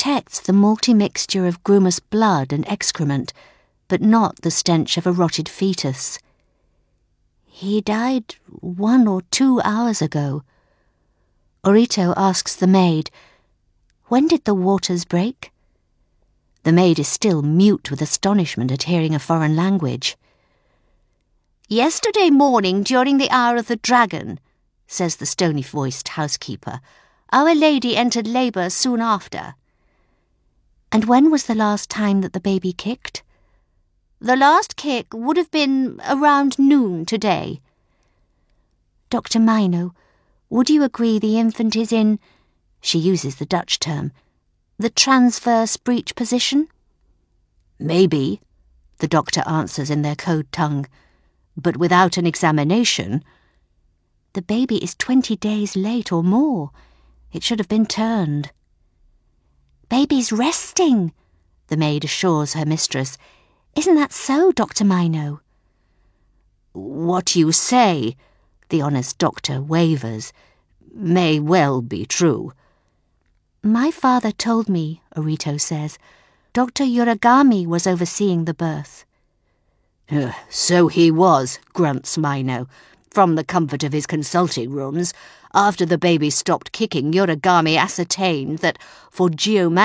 detects the multi-mixture of Grumus blood and excrement, but not the stench of a rotted fetus. He died 1 or 2 hours ago. Orito asks the maid, "When did the waters break?" The maid is still mute with astonishment at hearing a foreign language. "Yesterday morning during the hour of the dragon," says the stony-voiced housekeeper. "Our lady entered labour soon after." "And when was the last time that the baby kicked?" "The last kick would have been around noon today." "Dr. Mino, would you agree the infant is in," she uses the Dutch term, "the transverse breech position?" "Maybe," the doctor answers in their code tongue, "but without an examination." "The baby is 20 days late or more. It should have been turned." "Baby's resting," the maid assures her mistress. "Isn't that so, Dr. Mino?" "What you say," the honest doctor wavers, "may well be true." "My father told me," Orito says, "Dr. Yuragami was overseeing the birth." "So he was," grunts Mino. "From the comfort of his consulting rooms, after the baby stopped kicking, Yuragami ascertained that, for geomantic